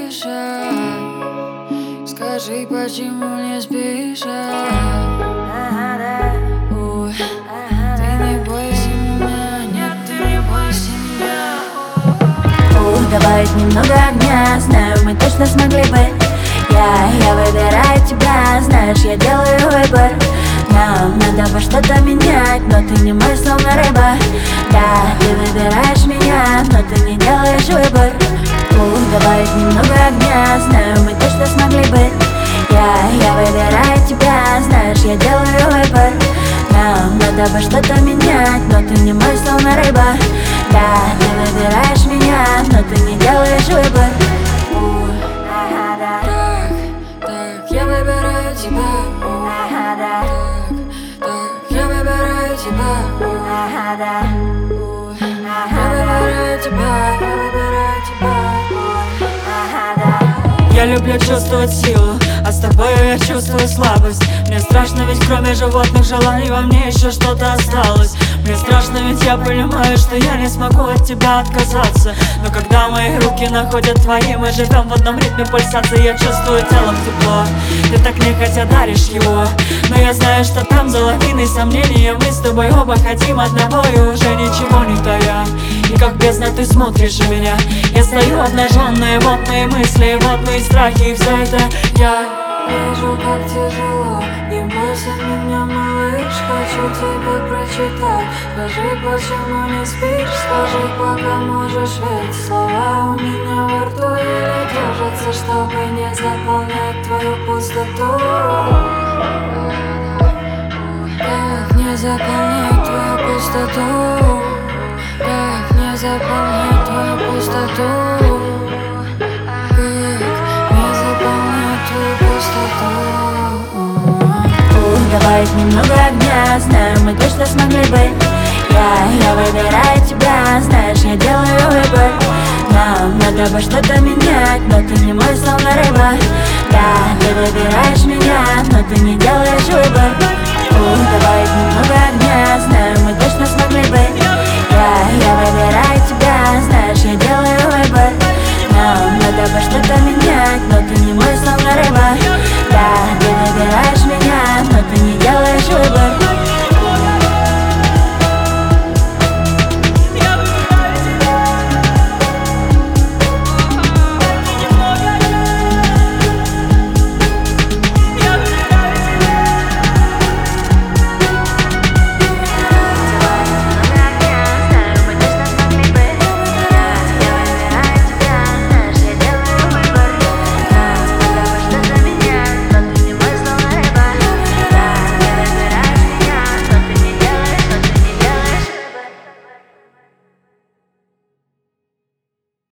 спешат. Скажи, почему не спешат? Ой, ты не бойся меня, нет, ты не бойся меня. Добавить немного огня, знаю, мы точно смогли бы. Я выбираю тебя, знаешь, я делаю выбор. Нам надо бы что-то менять, но ты не мой, словно рыба. Да, ты выбираешь меня, но ты не делаешь выбор. Добавить немного огня, знаю, мы точно смогли бы. Я выбираю тебя, знаешь, я делаю выбор. Нам надо бы что-то менять, но ты не мой, словно рыба. Да, ты выбираешь меня, но ты не делаешь выбор. Так, я выбираю тебя. Так, я выбираю тебя. Я выбираю тебя, я выбираю тебя. Я люблю чувствовать силу, а с тобою я чувствую слабость. Мне страшно, ведь кроме животных желаний во мне еще что-то осталось. Мне страшно, ведь я понимаю, что я не смогу от тебя отказаться. Но когда мои руки находят твои, мы живем в одном ритме пульсации. Я чувствую телом тепло, ты так нехотя даришь его. Но я знаю, что там за лавиной сомнений мы с тобой оба хотим одного и уже ничего не тая. И как бездна ты смотришь в меня. Я стою обнаженная, вот мои мысли, вот мои страхи, и все это я вижу, как тяжело. Не бойся меня, малыш, хочу тебе прочитать. Скажи, почему не спишь, скажи, пока можешь, ведь слова у меня во рту еле держатся, чтобы не заполнять твою пустоту. Как не заполнять твою пустоту? Как не заполнять твою пустоту? Добавить немного огня, знаю, мы точно смогли бы. Я выбираю тебя, знаешь, я делаю выбор. Нам надо бы что-то менять, но ты не мой, словно рыба. Да, ты выбираешь меня, но ты не делаешь